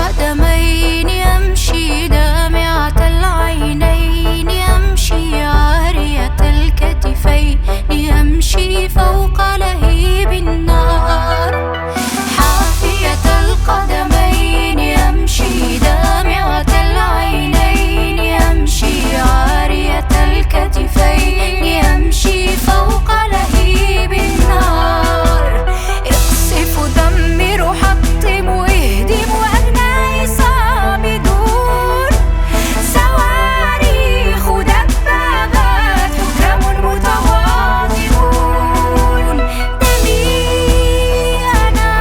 القدمين يمشي دامعة العينين، يمشي عارية الكتفين، يمشي فوق لهيب النار. حافية القدمين يمشي دامعة العينين، يمشي عارية الكتفين، يمشي فوق لهيب النار. اقصف دمر حطم واهدم واجنى صامدون، صواريخ دبابات حكام متواضعون. دمي أنا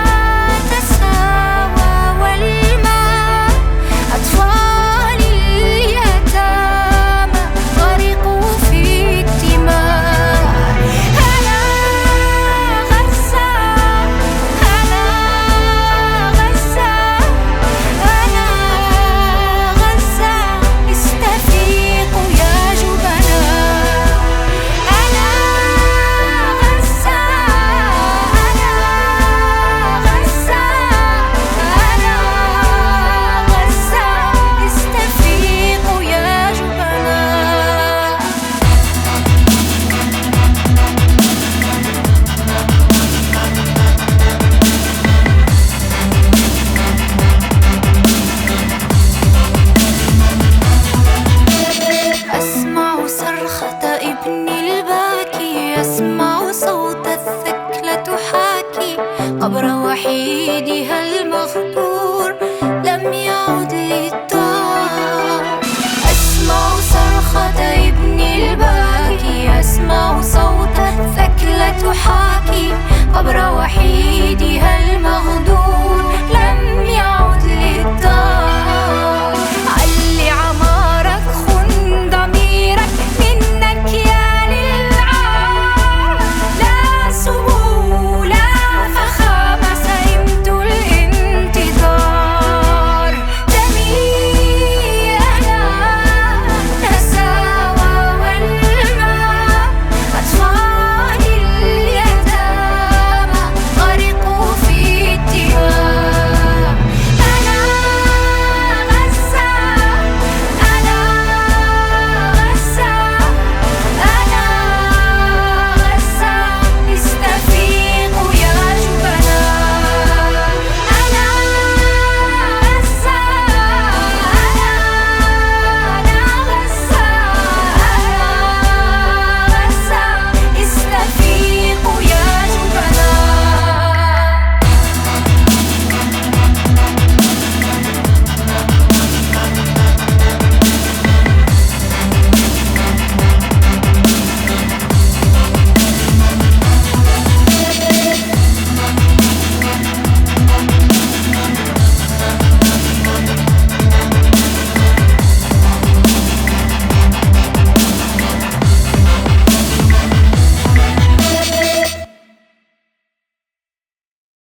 تساوى والماء، أطفال اليتامى غرقوا في الدماء. أنا غزة، أنا غزة، أنا غزة، استفيقوا يا جبناء. أنا غزة، أنا غزة، أنا غزة، استفيقوا يا جبناء. أسمع صرخة ابني الباكي، أسمع صوت الثكلة تحاكي قبر وحيدها المغدور لم يعد للدار. أسمع صرخة ابني الباكي، أسمع صوت الثكلة تحاكي قبر وحيدها المغدور